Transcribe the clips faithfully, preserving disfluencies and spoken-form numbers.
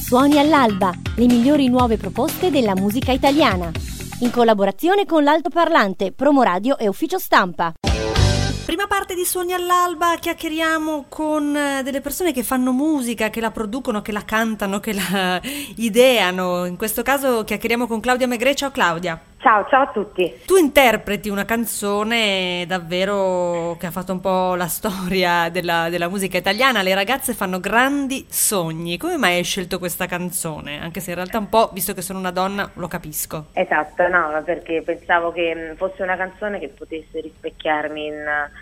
Suoni all'alba, le migliori nuove proposte della musica italiana. In collaborazione con l'Altoparlante, Promo Radio e Ufficio Stampa. Prima parte di Suoni all'alba, chiacchieriamo con delle persone che fanno musica, che la producono, che la cantano, che la ideano. In questo caso chiacchieriamo con Claudia Maigret. Ciao Claudia. Ciao, ciao a tutti. Tu interpreti una canzone davvero che ha fatto un po' la storia della, della musica italiana. Le ragazze fanno grandi sogni. Come mai hai scelto questa canzone? Anche se in realtà un po', visto che sono una donna, lo capisco. Esatto, no, perché pensavo che fosse una canzone che potesse rispecchiarmi in,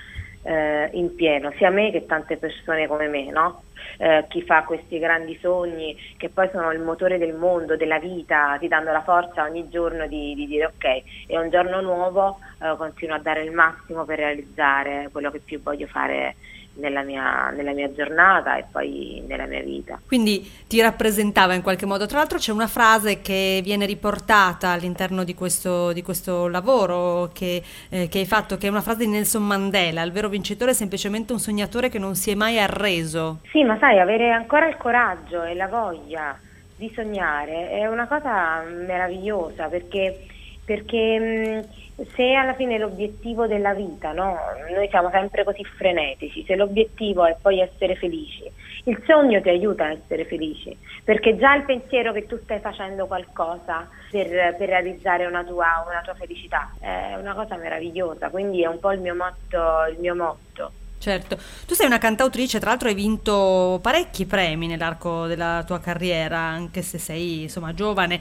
eh, in pieno, sia me che tante persone come me, no? Eh, chi fa questi grandi sogni che poi sono il motore del mondo, della vita, ti danno la forza ogni giorno di, di dire ok, è un giorno nuovo, eh, continuo a dare il massimo per realizzare quello che più voglio fare nella mia, nella mia giornata e poi nella mia vita. Quindi ti rappresentava in qualche modo. Tra l'altro c'è una frase che viene riportata all'interno di questo, di questo lavoro che, eh, che hai fatto, che è una frase di Nelson Mandela: il vero vincitore è semplicemente un sognatore che non si è mai arreso. Sì, ma sai, avere ancora il coraggio e la voglia di sognare è una cosa meravigliosa, perché perché mh, se alla fine l'obiettivo della vita, no? Noi siamo sempre così frenetici, se l'obiettivo è poi essere felici, il sogno ti aiuta a essere felici, perché già il pensiero che tu stai facendo qualcosa per, per realizzare una tua, una tua felicità è una cosa meravigliosa, quindi è un po' il mio motto, il mio motto. Certo, tu sei una cantautrice, tra l'altro hai vinto parecchi premi nell'arco della tua carriera, anche se sei insomma giovane,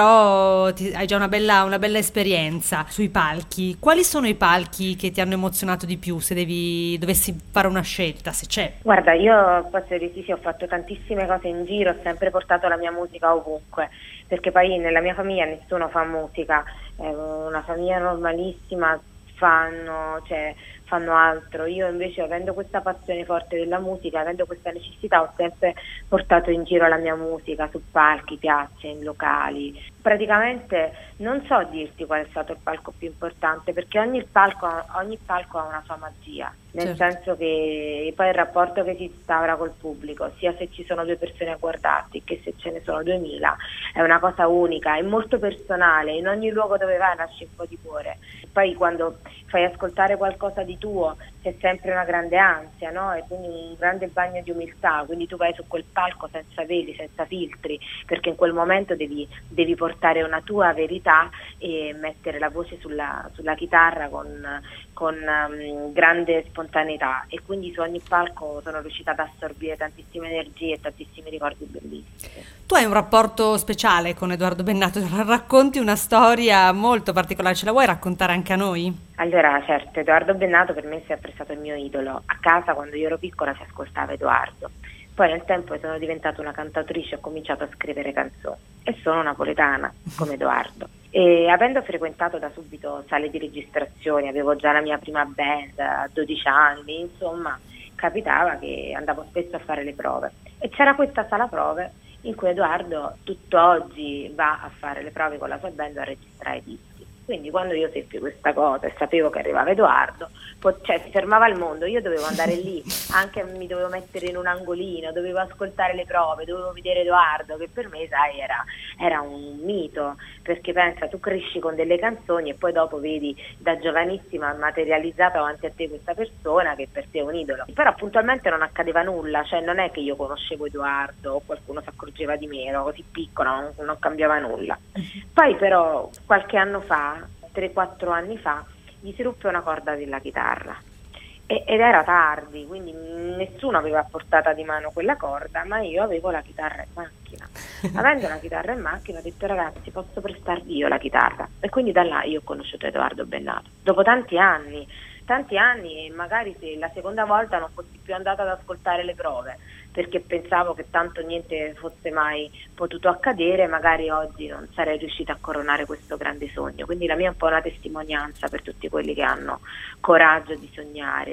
però ti, hai già una bella, una bella esperienza sui palchi. Quali sono i palchi che ti hanno emozionato di più, se devi, dovessi fare una scelta, se c'è? Guarda, io posso dire sì, sì, ho fatto tantissime cose in giro, ho sempre portato la mia musica ovunque, perché poi nella mia famiglia nessuno fa musica, è una famiglia normalissima, fanno, cioè, fanno altro. Io invece, avendo questa passione forte della musica, avendo questa necessità, ho sempre portato in giro la mia musica su palchi, piazze, in locali. Praticamente non so dirti qual è stato il palco più importante, perché ogni palco, ogni palco ha una sua magia, nel certo. senso che poi il rapporto che si instaura col pubblico, sia se ci sono due persone a guardarti che se ce ne sono duemila, è una cosa unica, è molto personale, in ogni luogo dove vai nasce un po' di cuore. Poi quando fai ascoltare qualcosa di tuo c'è sempre una grande ansia, no? E quindi un grande bagno di umiltà, quindi tu vai su quel palco senza veli, senza filtri, perché in quel momento devi, devi portare una tua verità e mettere la voce sulla, sulla chitarra con, con um, grande spontaneità, e quindi su ogni palco sono riuscita ad assorbire tantissime energie e tantissimi ricordi bellissimi. Tu hai un rapporto speciale con Edoardo Bennato, racconti una storia molto particolare, ce la vuoi raccontare anche a noi? Allora, certo, Edoardo Bennato per me è sempre stato il mio idolo. A casa, quando io ero piccola, si ascoltava Edoardo. Poi nel tempo sono diventata una cantautrice e ho cominciato a scrivere canzoni. E sono napoletana, come Edoardo. E avendo frequentato da subito sale di registrazione, avevo già la mia prima band a dodici anni, insomma, capitava che andavo spesso a fare le prove. E c'era questa sala prove in cui Edoardo tutt'oggi va a fare le prove con la sua band a registrare dischi. Quindi quando io seppi questa cosa e sapevo che arrivava Edoardo, po- cioè si fermava il mondo, io dovevo andare lì, anche mi dovevo mettere in un angolino, dovevo ascoltare le prove, dovevo vedere Edoardo, che per me, sai, era, era un mito, perché pensa, tu cresci con delle canzoni e poi dopo vedi da giovanissima materializzata davanti a te questa persona che per te è un idolo. Però puntualmente non accadeva nulla, cioè non è che io conoscevo Edoardo o qualcuno si accorgeva di me, ero così piccola, non, non cambiava nulla. Poi però qualche anno fa, tre quattro anni fa, gli si ruppe una corda della chitarra e, ed era tardi, quindi nessuno aveva a portata di mano quella corda, ma io avevo la chitarra in macchina. Avendo la chitarra in macchina ho detto: ragazzi, posso prestarvi io la chitarra? E quindi da là io ho conosciuto Edoardo Bennato, dopo tanti anni tanti anni e magari se la seconda volta non fossi più andata ad ascoltare le prove, perché pensavo che tanto niente fosse mai potuto accadere, magari oggi non sarei riuscita a coronare questo grande sogno. Quindi la mia è un po' una testimonianza per tutti quelli che hanno coraggio di sognare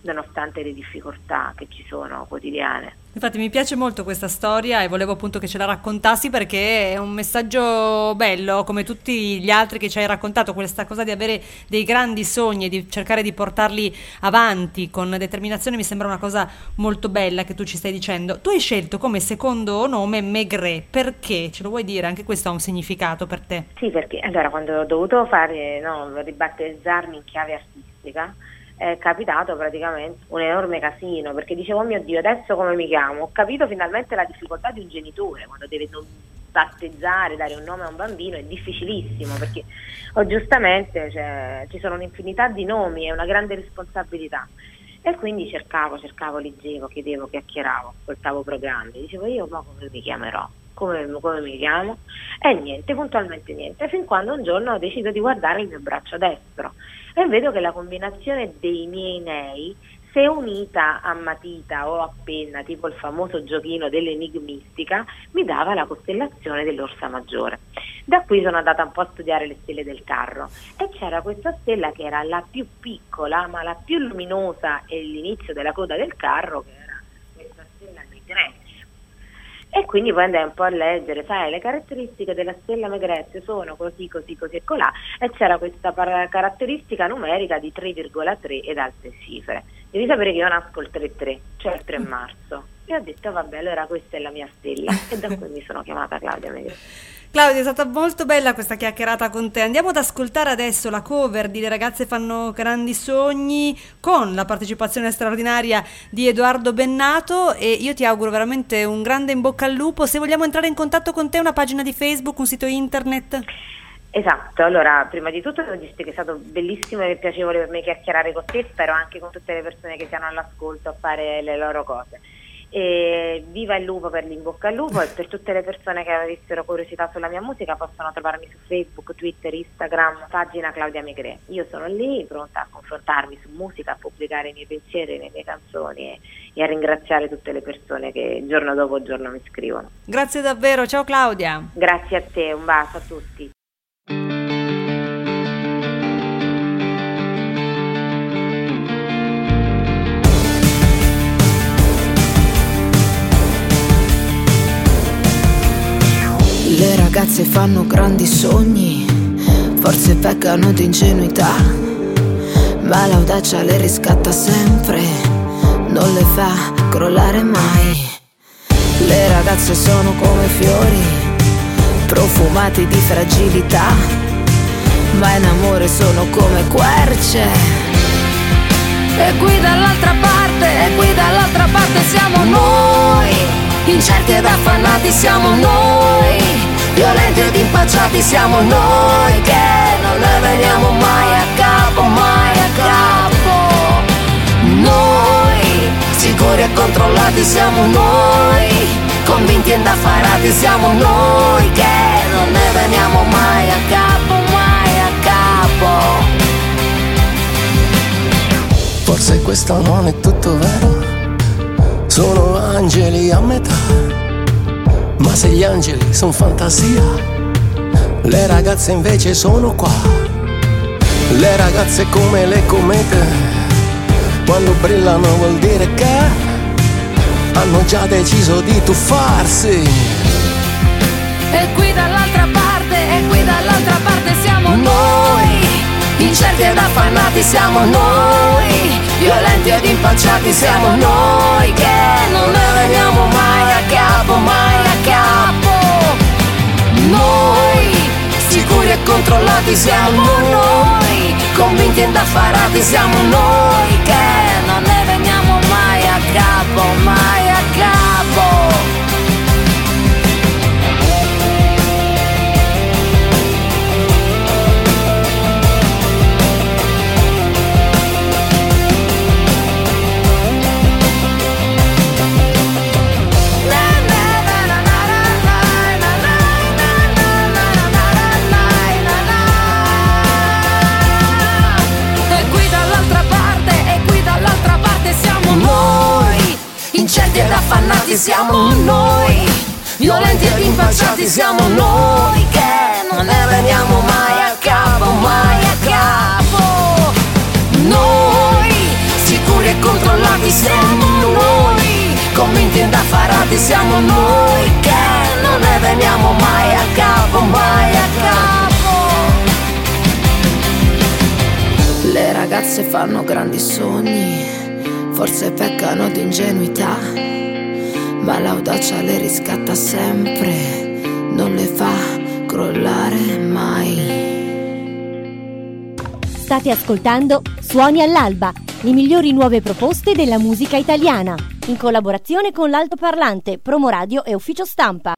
nonostante le difficoltà che ci sono quotidiane. Infatti mi piace molto questa storia e volevo appunto che ce la raccontassi, perché è un messaggio bello, come tutti gli altri che ci hai raccontato, questa cosa di avere dei grandi sogni e di cercare di portarli avanti con determinazione. Mi sembra una cosa molto bella che tu ci stai dicendo. Tu hai scelto come secondo nome Maigret, perché? Ce lo vuoi dire? Anche questo ha un significato per te? Sì, perché allora quando ho dovuto fare, no, ribattezzarmi in chiave artistica, è capitato praticamente un enorme casino, perché dicevo, oh mio Dio, adesso come mi chiamo? Ho capito finalmente la difficoltà di un genitore quando deve battezzare, dare un nome a un bambino, è difficilissimo, perché oh, giustamente cioè, ci sono un'infinità di nomi, è una grande responsabilità, e quindi cercavo, cercavo, leggevo, chiedevo, chiacchieravo, ascoltavo programmi, dicevo io ma come mi chiamerò? Come, come mi chiamo? E niente, puntualmente niente, fin quando un giorno ho deciso di guardare il mio braccio destro e vedo che la combinazione dei miei nei, se unita a matita o a penna, tipo il famoso giochino dell'enigmistica, mi dava la costellazione dell'Orsa Maggiore. Da qui sono andata un po' a studiare le stelle del carro e c'era questa stella che era la più piccola ma la più luminosa e l'inizio della coda del carro, che era questa stella Maigret. E quindi poi andai un po' a leggere, sai, le caratteristiche della stella Maigret sono così, così, così e colà, e c'era questa par- caratteristica numerica di tre virgola tre ed alte cifre. Devi sapere che io nasco il tre tre, cioè il tre marzo, e ho detto vabbè, allora questa è la mia stella, e da qui mi sono chiamata Claudia Maigret. Claudia, è stata molto bella questa chiacchierata con te. Andiamo ad ascoltare adesso la cover di Le ragazze fanno grandi sogni, con la partecipazione straordinaria di Edoardo Bennato, e io ti auguro veramente un grande in bocca al lupo. Se vogliamo entrare in contatto con te, una pagina di Facebook, un sito internet? Esatto, allora prima di tutto devo dirti che è stato bellissimo e piacevole per me chiacchierare con te, spero anche con tutte le persone che siano all'ascolto a fare le loro cose. E viva il lupo per l'in bocca al lupo, e per tutte le persone che avessero curiosità sulla mia musica possono trovarmi su Facebook, Twitter, Instagram, pagina Claudia Maigret. Io sono lì pronta a confrontarmi su musica, a pubblicare i miei pensieri, le mie canzoni e, e a ringraziare tutte le persone che giorno dopo giorno mi scrivono. Grazie davvero, ciao Claudia. Grazie a te, un bacio a tutti. Le ragazze fanno grandi sogni, forse peccano di ingenuità, ma l'audacia le riscatta sempre, non le fa crollare mai. Le ragazze sono come fiori, profumati di fragilità, ma in amore sono come querce. E qui dall'altra parte, e qui dall'altra parte siamo noi, incerti ed affannati siamo noi, violenti ed impacciati siamo noi, che non ne veniamo mai a capo, mai a capo. Noi, sicuri e controllati siamo noi, convinti ed affarati siamo noi, che non ne veniamo mai a capo, mai a capo. Forse questo non è tutto vero, sono angeli a metà, ma se gli angeli sono fantasia, le ragazze invece sono qua. Le ragazze come le comete, quando brillano vuol dire che hanno già deciso di tuffarsi. E qui dall'altra parte, e qui dall'altra parte siamo noi, incerti ed affannati siamo noi, violenti ed impacciati siamo noi, che non ne veniamo mai a capo, mai a capo. Noi, sicuri e controllati siamo noi, convinti ed affarati siamo noi, che non ne veniamo mai a capo, mai a capo. Incerti ed affannati siamo noi, violenti ed impacciati siamo noi, che non ne veniamo mai a capo, mai a capo. Noi, sicuri e controllati parati siamo noi, convinti da farati siamo noi, che non ne veniamo mai a capo, mai a capo. Le ragazze fanno grandi sogni, forse peccano di ingenuità, ma l'audacia le riscatta sempre, non le fa crollare mai. State ascoltando Suoni all'alba, le migliori nuove proposte della musica italiana, in collaborazione con l'Altoparlante, Promoradio e Ufficio Stampa.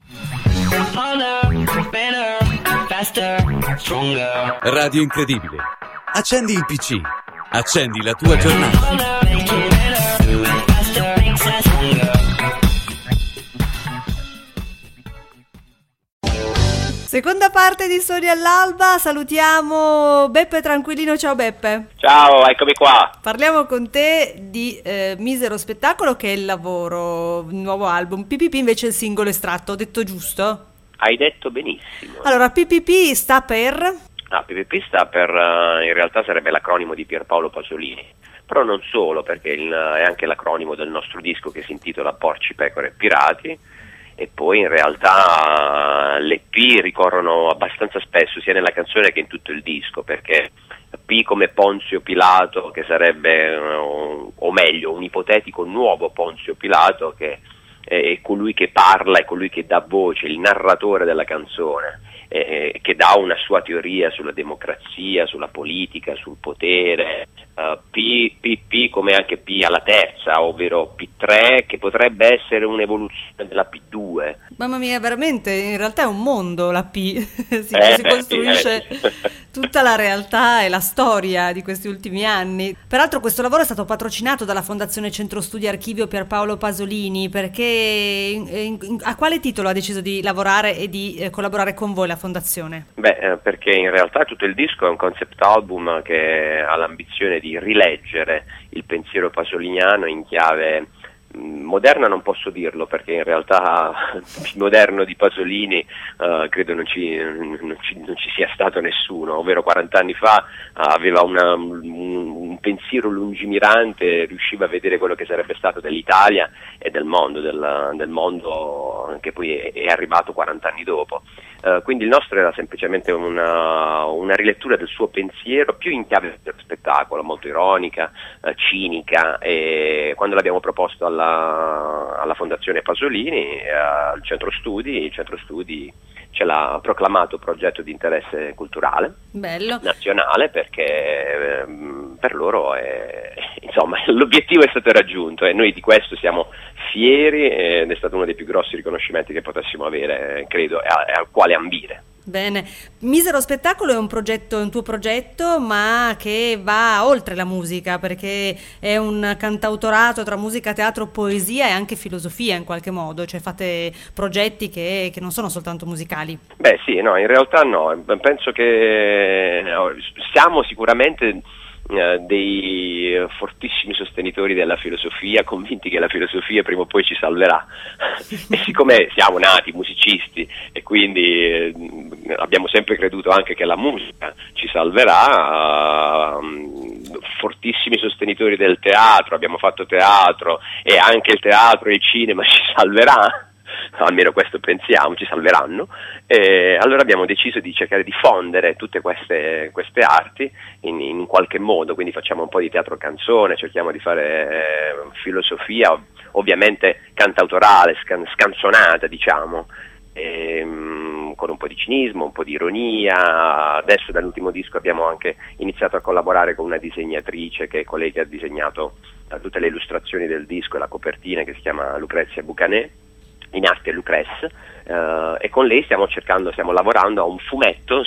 Radio Incredibile. Accendi il P C, accendi la tua giornata. Seconda parte di Suoni all'alba, salutiamo Beppe Tranquillino. Ciao Beppe. Ciao, eccomi qua. Parliamo con te di eh, Misero Spettacolo, che è il lavoro, il nuovo album. P P P invece è il singolo estratto, ho detto giusto? Hai detto benissimo. Allora, P P P sta per? Ah, P P P sta per, uh, in realtà sarebbe l'acronimo di Pierpaolo Pasolini, però non solo, perché il, è anche l'acronimo del nostro disco che si intitola Porci, Pecore e Pirati, e poi in realtà le P ricorrono abbastanza spesso sia nella canzone che in tutto il disco, perché P come Ponzio Pilato, che sarebbe, uh, o meglio, un ipotetico nuovo Ponzio Pilato, che è colui che parla, è colui che dà voce, il narratore della canzone, eh, che dà una sua teoria sulla democrazia, sulla politica, sul potere. uh, P, P, P come anche P alla terza, ovvero P tre, che potrebbe essere un'evoluzione della P due. Mamma mia, veramente, in realtà è un mondo la P, si, eh, si beh, costruisce sì, eh. tutta la realtà e la storia di questi ultimi anni. Peraltro questo lavoro è stato patrocinato dalla Fondazione Centro Studi Archivio Pierpaolo Pasolini, perché in, in, a quale titolo ha deciso di lavorare e di eh, collaborare con voi la Fondazione? Beh, eh, perché in realtà tutto il disco è un concept album che ha l'ambizione di rileggere il pensiero pasoliniano in chiave moderna, non posso dirlo, perché in realtà il moderno di Pasolini uh, credo non ci, non, ci, non ci sia stato nessuno, ovvero quaranta anni fa uh, aveva una, un, un pensiero lungimirante, riusciva a vedere quello che sarebbe stato dell'Italia e del mondo, del, del mondo che poi è, è arrivato quaranta anni dopo. Uh, quindi il nostro era semplicemente una, una rilettura del suo pensiero più in chiave dello spettacolo, molto ironica, uh, cinica, e quando l'abbiamo proposto alla, alla Fondazione Pasolini, uh, al Centro Studi, il Centro Studi ce l'ha proclamato progetto di interesse culturale. Bello. Nazionale, perché ehm, per loro è, insomma, l'obiettivo è stato raggiunto e noi di questo siamo fieri ed è stato uno dei più grossi riconoscimenti che potessimo avere, credo, e al quale ambire. Bene, Misero Spettacolo è un progetto, un tuo progetto, ma che va oltre la musica, perché è un cantautorato tra musica, teatro, poesia e anche filosofia in qualche modo, cioè fate progetti che, che non sono soltanto musicali. Beh sì, no, in realtà no, penso che siamo sicuramente Uh, dei fortissimi sostenitori della filosofia, convinti che la filosofia prima o poi ci salverà. E siccome siamo nati musicisti e quindi eh, abbiamo sempre creduto anche che la musica ci salverà, uh, fortissimi sostenitori del teatro, abbiamo fatto teatro e anche il teatro e il cinema ci salverà. Almeno questo pensiamo, ci salveranno, e allora abbiamo deciso di cercare di fondere tutte queste, queste arti in, in qualche modo, quindi facciamo un po' di teatro canzone, cerchiamo di fare eh, filosofia, ovviamente cantautorale, scan, scanzonata diciamo, e, um, con un po' di cinismo, un po' di ironia. Adesso dall'ultimo disco abbiamo anche iniziato a collaborare con una disegnatrice che è colei che ha disegnato uh, tutte le illustrazioni del disco e la copertina, che si chiama Lucrezia Bucanet, in arte Lucrece, uh, e con lei stiamo cercando, stiamo lavorando a un fumetto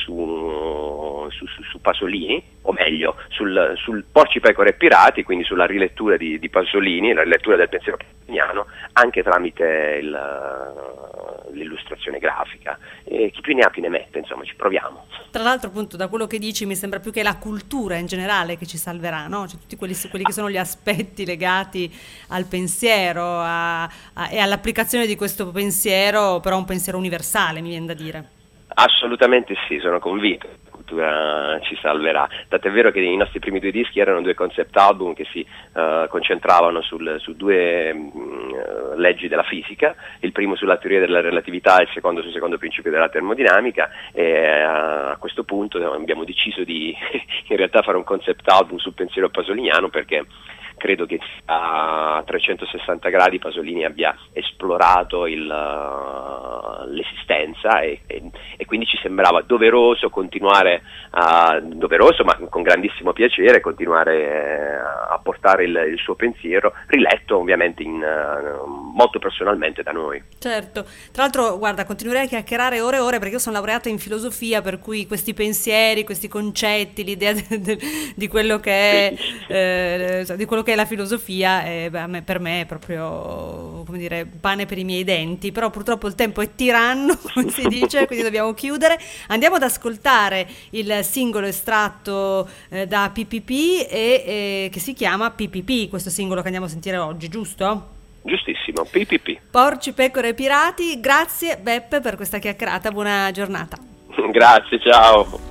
su, su, su, su Pasolini, o meglio sul, sul Porci, Pecore e Pirati, quindi sulla rilettura di, di Pasolini, la rilettura del pensiero pasoliniano, anche tramite il, l'illustrazione grafica. E chi più ne ha più ne mette, insomma, ci proviamo. Tra l'altro, appunto, da quello che dici mi sembra più che la cultura in generale che ci salverà, no? Cioè tutti quelli, quelli che sono gli aspetti legati al pensiero a, a, e all'applicazione di questo pensiero, però un pensiero universale, mi viene da dire. Assolutamente sì, sono convinto. La addirittura ci salverà. Tant'è vero che i nostri primi due dischi erano due concept album che si uh, concentravano sul, su due uh, leggi della fisica, il primo sulla teoria della relatività e il secondo sul secondo principio della termodinamica, e uh, a questo punto abbiamo deciso di in realtà fare un concept album sul pensiero pasoliniano, perché credo che a trecentosessanta gradi Pasolini abbia esplorato il, uh, l'esistenza e, e, e quindi ci sembrava doveroso continuare, a, doveroso ma con grandissimo piacere, continuare a portare il, il suo pensiero, riletto ovviamente in, uh, molto personalmente da noi. Certo, tra l'altro guarda, continuerei a chiacchierare ore e ore, perché io sono laureata in filosofia, per cui questi pensieri, questi concetti, l'idea de, de, di quello che è eh, di quello che è la filosofia, eh, beh, per me è proprio, come dire, pane per i miei denti, però purtroppo il tempo è tiranno, come si dice, quindi dobbiamo chiudere. Andiamo ad ascoltare il singolo estratto eh, da P P P e eh, che si chiama P P P, questo singolo che andiamo a sentire oggi, giusto? Giustissimo, P P P. Porci, pecore e pirati. Grazie Beppe per questa chiacchierata, buona giornata. Grazie, ciao.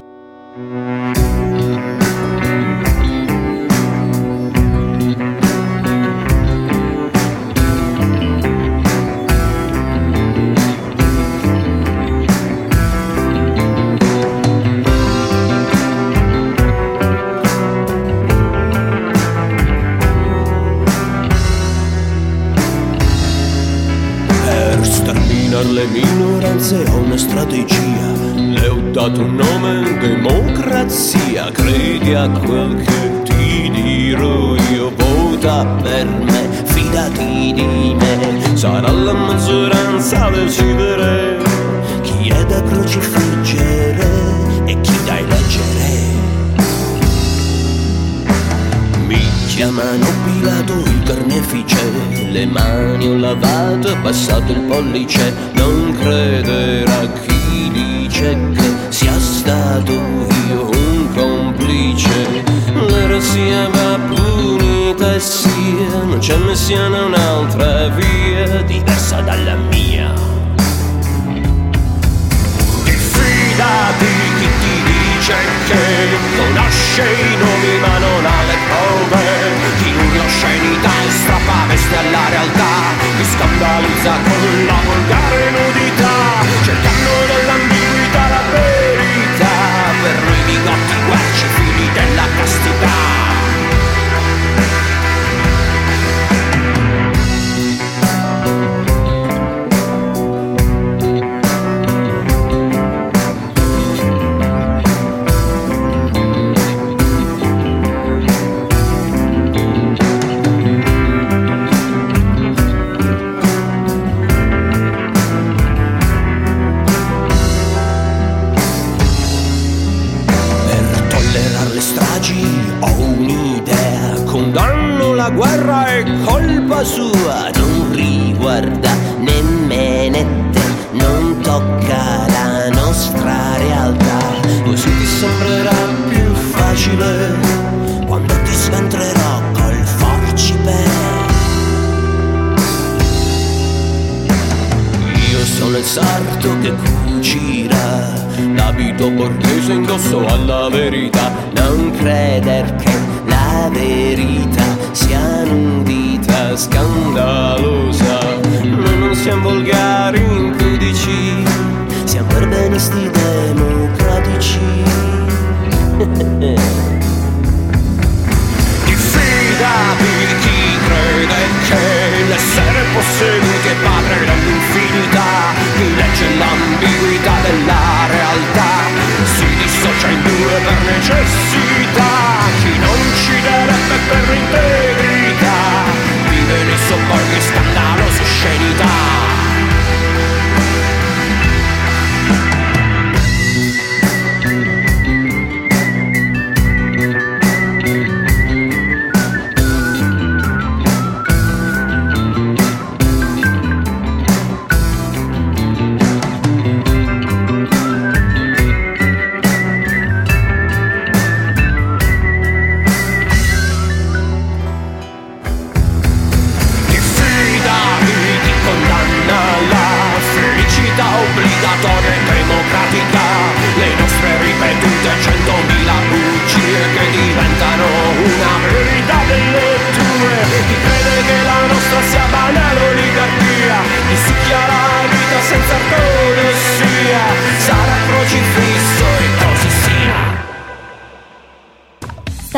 Le minoranze ho una strategia, le ho dato un nome, democrazia. Credi a quel che ti dirò io, vota per me, fidati di me. Sarà la maggioranza a decidere chi è da crocifiggere e chi da eleggere. Mi chiamano Pilato il carnefice, le mani ho lavato, passato il pollice. Non credere a chi dice che sia stato io un complice. L'eresia va punita e sia, non c'è messiana un'altra via diversa dalla mia. Diffidati chi ti dice che conosce i nomi ma non ha le prove, chi urla oscenità e strappa veste alla realtà, chi scandalizza con la volgare nudità, cercando nell'ambiguità la verità, per noi bigotti guerci figli della castità. La guerra è colpa sua, non riguarda nemmeno te, non tocca la nostra realtà. Così ti sembrerà più facile quando ti sventrerò col forcipe. Io sono il sarto che cucirà l'abito borghese indosso alla verità. Non creder che la verità sia un'udita scandalosa. Noi non siamo volgari impudici, siamo perbenisti democratici. Diffidati di chi crede che l'essere posseduti è padre dell'infinità, chi legge l'ambiguità della realtà si dissocia in due per necessità, chi non ucciderebbe per integrità vive nei sobborghi scandalosi oscenità.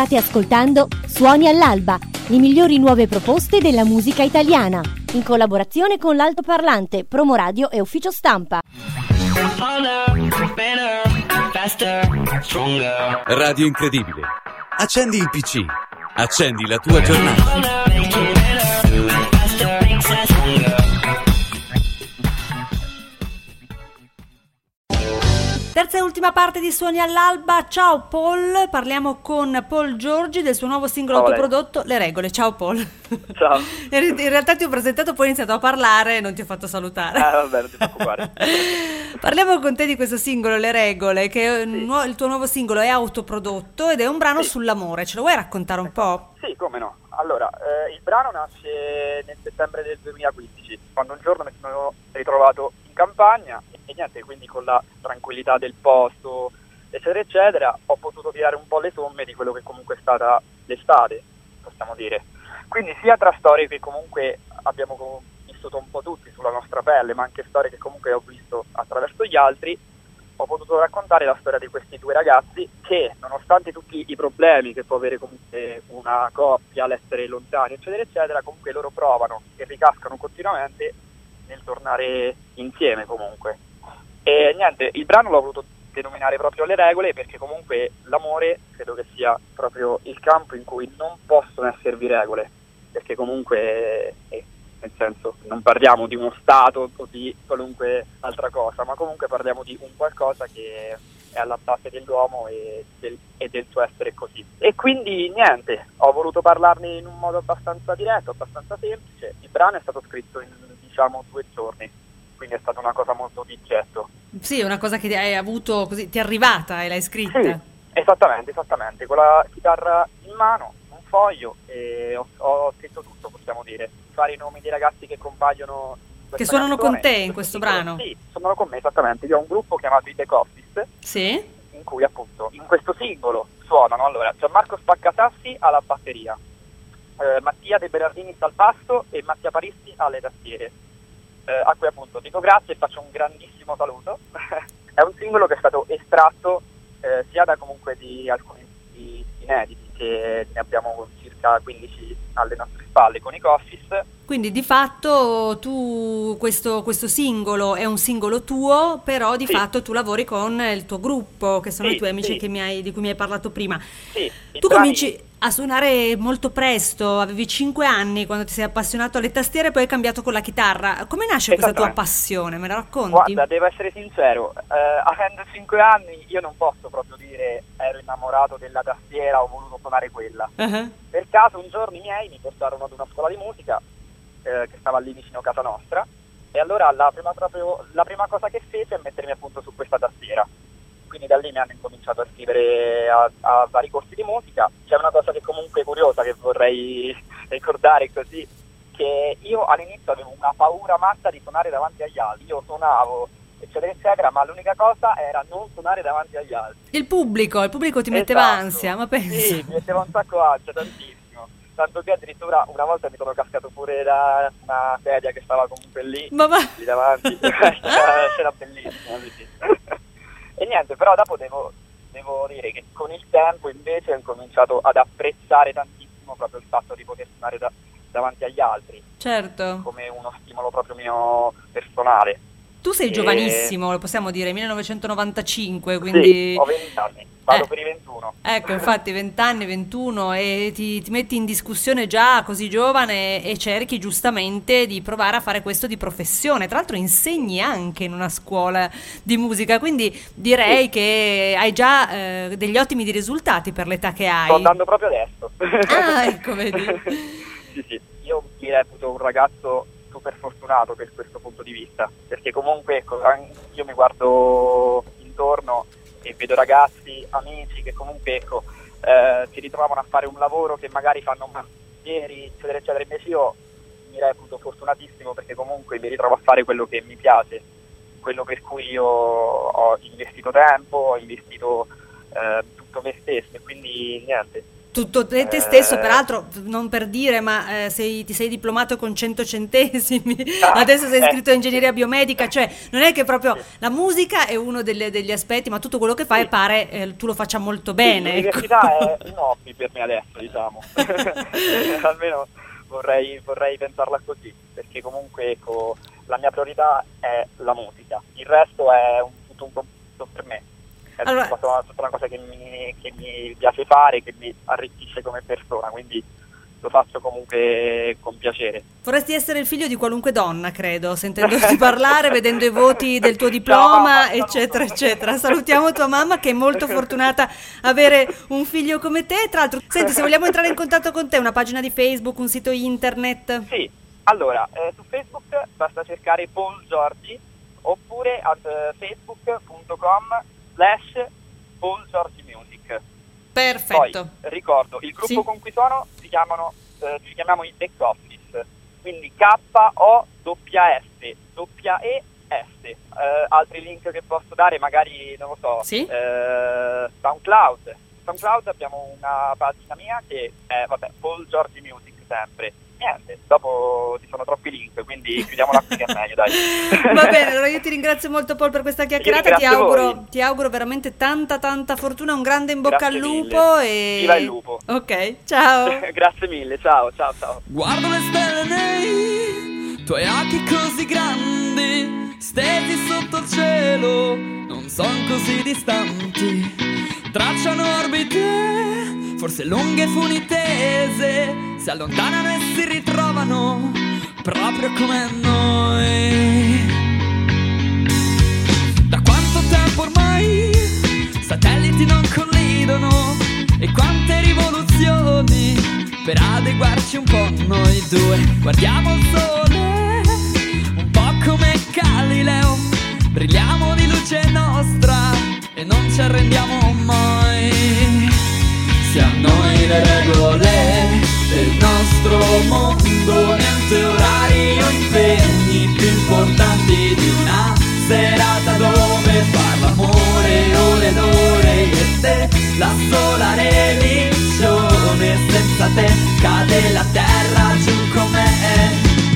State ascoltando Suoni all'alba, le migliori nuove proposte della musica italiana, in collaborazione con l'Altoparlante, Promoradio e Ufficio Stampa. Radio Incredibile. Accendi il P C. Accendi la tua giornata. Terza e ultima parte di Suoni all'alba. Ciao Paul, parliamo con Paul Giorgi del suo nuovo singolo Ciao, autoprodotto Le Regole. Ciao Paul. Ciao. In realtà ti ho presentato, poi ho iniziato a parlare e non ti ho fatto salutare. Ah, vabbè, non ti preoccupare. Parliamo con te di questo singolo Le Regole, che è Sì. nu- il tuo nuovo singolo è autoprodotto ed è un brano Sì. sull'amore. Ce lo vuoi raccontare un po'? Sì, come no. Allora, eh, il brano nasce nel settembre del duemilaquindici, quando un giorno mi sono ritrovato in campagna e niente, quindi con la tranquillità del posto, eccetera, eccetera, ho potuto tirare un po' le somme di quello che comunque è stata l'estate, possiamo dire. Quindi sia tra storie che comunque abbiamo co- vissuto un po' tutti sulla nostra pelle, ma anche storie che comunque ho visto attraverso gli altri, ho potuto raccontare la storia di questi due ragazzi che, nonostante tutti i problemi che può avere comunque una coppia, l'essere lontani, eccetera, eccetera, comunque loro provano e ricascano continuamente nel tornare insieme comunque. E niente, il brano l'ho voluto denominare proprio Le Regole perché comunque l'amore credo che sia proprio il campo in cui non possono esservi regole, perché comunque... Eh, nel senso, non parliamo di uno stato o di qualunque altra cosa, ma comunque parliamo di un qualcosa che è alla base dell'uomo e del, e del suo essere così. E quindi niente, ho voluto parlarne in un modo abbastanza diretto, abbastanza semplice. Il brano è stato scritto in, diciamo, due giorni, quindi è stata una cosa molto di getto. Sì, è una cosa che hai avuto così, ti è arrivata e l'hai scritta. Sì, esattamente, esattamente, con la chitarra in mano, un foglio, e ho, ho scritto tutto, possiamo dire. Fare i nomi dei ragazzi che compaiono in questa Che suonano canzone, con te in questo singolo. brano? Sì, suonano con me, esattamente. Io ho un gruppo chiamato i Back Office, Sì? in cui appunto in questo singolo suonano allora Gianmarco Spaccasassi alla batteria, eh, Mattia De Berardini al basso e Mattia Paristi alle tastiere, eh, a cui appunto dico grazie e faccio un grandissimo saluto. È un singolo che è stato estratto eh, sia da comunque di alcuni di inediti, che ne abbiamo circa quindici alle nostre spalle con i Coffis. Quindi di fatto tu questo, questo singolo è un singolo tuo, però di Sì. fatto tu lavori con il tuo gruppo, che sono Sì, i tuoi amici sì. che mi hai, di cui mi hai parlato prima. Sì, i Tu brani- cominci a suonare molto presto, avevi cinque anni quando ti sei appassionato alle tastiere e poi hai cambiato con la chitarra. Come nasce questa tua Esattamente. passione? Me la racconti? Guarda, devo essere sincero, eh, avendo cinque anni io non posso proprio dire ero innamorato della tastiera, ho voluto suonare quella. Uh-huh. Per caso un giorno i miei mi portarono ad una scuola di musica eh, che stava lì vicino a casa nostra, e allora la prima, proprio, la prima cosa che fece è mettermi appunto su questa tastiera. Quindi da lì mi hanno incominciato a iscrivere a, a vari corsi di musica. C'è una cosa che comunque è curiosa che vorrei ricordare così, che io all'inizio avevo una paura matta di suonare davanti agli altri. Io suonavo eccetera eccetera, ma l'unica cosa era non suonare davanti agli altri. Il pubblico, il pubblico ti metteva Esatto. ansia, ma pensa. Sì, mi metteva un sacco ansia, tantissimo. Tanto che addirittura una volta mi sono cascato pure da una sedia che stava comunque lì, Ma va. lì davanti. C'era bellissimo, sì. E niente, però dopo devo, devo dire che con il tempo invece ho incominciato ad apprezzare tantissimo proprio il fatto di poter suonare da, davanti agli altri, Certo. come uno stimolo proprio mio personale. Tu sei E- giovanissimo, lo possiamo dire, millenovecentonovantacinque, quindi... Sì, ho venti anni, vado Eh. per i ventuno. Ecco, infatti venti anni, ventuno, e ti, ti metti in discussione già così giovane e cerchi giustamente di provare a fare questo di professione. Tra l'altro insegni anche in una scuola di musica, quindi direi Sì. che hai già eh, degli ottimi risultati per l'età che hai. Sto andando proprio adesso. Ah, ecco, vedi. Sì, sì, io mi reputo un ragazzo super fortunato per questo punto di vista, perché comunque ecco, an- io mi guardo intorno e vedo ragazzi, amici che comunque ecco, eh, si ritrovano a fare un lavoro che magari fanno ieri, eccetera, eccetera. Invece io mi reputo fortunatissimo perché comunque mi ritrovo a fare quello che mi piace, quello per cui io ho investito tempo, ho investito eh, tutto me stesso, e quindi niente, tutto te, te stesso, peraltro non per dire, ma eh, sei, ti sei diplomato con cento centesimi, adesso sei iscritto a ingegneria biomedica, cioè non è che proprio la musica è uno delle, degli aspetti, ma tutto quello che fai pare eh, tu lo faccia molto bene. Sì, l'università ecco. È un hobby per me adesso, diciamo, almeno vorrei, vorrei pensarla così, perché comunque ecco, la mia priorità è la musica, il resto è un, tutto un compito per me. È allora, tutta una cosa che mi, che mi piace fare, che mi arricchisce come persona, quindi lo faccio comunque con piacere. Vorresti essere il figlio di qualunque donna, credo, sentendoti parlare, vedendo i voti del tuo diploma, ciao, eccetera, eccetera. Salutiamo tua mamma, che è molto fortunata avere un figlio come te. Tra l'altro, senti, se vogliamo entrare in contatto con te, una pagina di Facebook, un sito internet? Sì, allora, eh, su Facebook basta cercare Paul Giorgi, oppure a uh, facebook punto com slash Paul Giorgi Music. Perfetto. Poi ricordo, il gruppo sì. con cui sono si chiamano, eh, ci chiamiamo i Back Office, quindi K O W S W E S. Eh, altri link che posso dare, magari non lo so, sì? eh, SoundCloud. SoundCloud abbiamo una pagina mia che è, vabbè, Paul Giorgi Music sempre. Niente, dopo ci sono troppi link, quindi chiudiamola qui che è meglio, dai. Va bene, allora io ti ringrazio molto Paul per questa chiacchierata, ti auguro, ti auguro veramente tanta tanta fortuna, un grande in bocca Grazie al lupo mille. E... Viva il lupo. Ok, ciao. Grazie mille, ciao, ciao, ciao. Guardo le stelle nei tuoi occhi così grandi, stesi sotto il cielo, non son così distanti, tracciano orbite, forse lunghe funi tese, si allontanano e si ritrovano proprio come noi. Da quanto tempo ormai satelliti non collidono, e quante rivoluzioni per adeguarci un po' noi due. Guardiamo il sole un po' come Galileo, brilliamo di luce nostra e non ci arrendiamo mai. Siamo noi le regole del nostro mondo, niente orari o impegni più importanti di una serata dove far l'amore ore ed ore. Io e te, la sola religione, senza te cade la terra giù con me.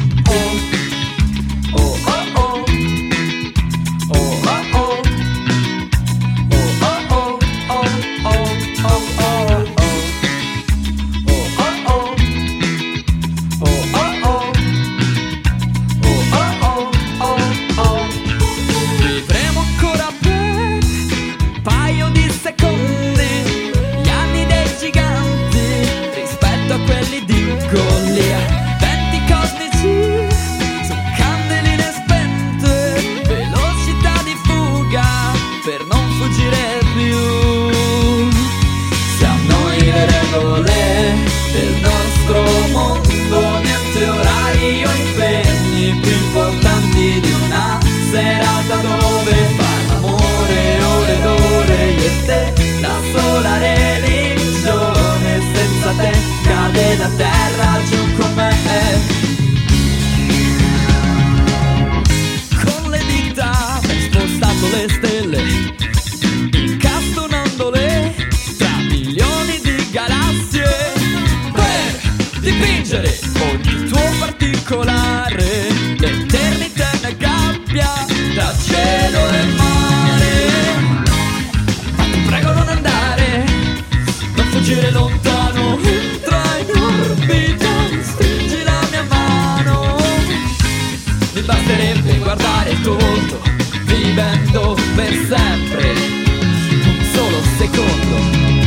Oh, oh, oh, oh. Oh, oh, oh. Oh, oh, oh, oh, oh, oh, oh. La terra giù con me, con le dita ho spostato le stelle, incastonandole tra milioni di galassie, per dipingere ogni tuo particolare, l'eternità è una gabbia tra cielo e mare. Ma ti prego non andare, non fuggire lontano, stringi la mia mano, mi basterebbe guardare il tuo volto, vivendo per sempre un solo secondo.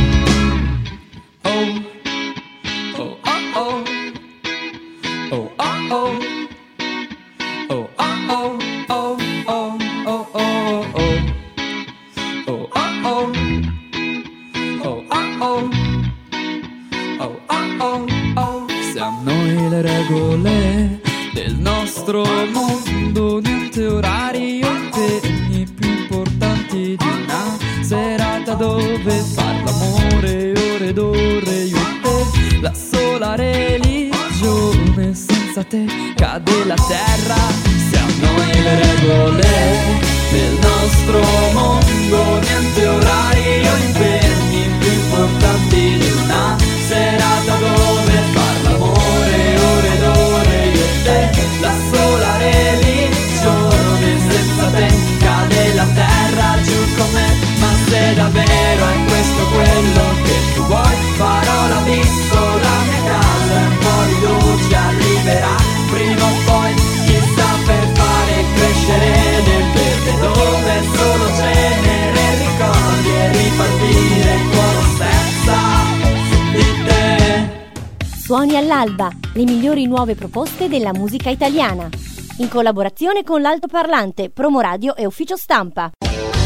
Oh, oh, oh, oh, oh, oh, oh, oh, oh, oh, oh, oh, oh, oh, oh, oh, oh, oh. Oh, oh, oh, oh. Siamo noi le regole del nostro mondo, niente orari o impegni più importanti di una serata dove far l'amore ore ed ore. Io e te, la sola religione, senza te cade la terra. Siamo noi le regole del nostro mondo, niente orari o impegni più importanti di una Suoni all'alba, le migliori nuove proposte della musica italiana. In collaborazione con l'altoparlante, Promoradio e Ufficio Stampa.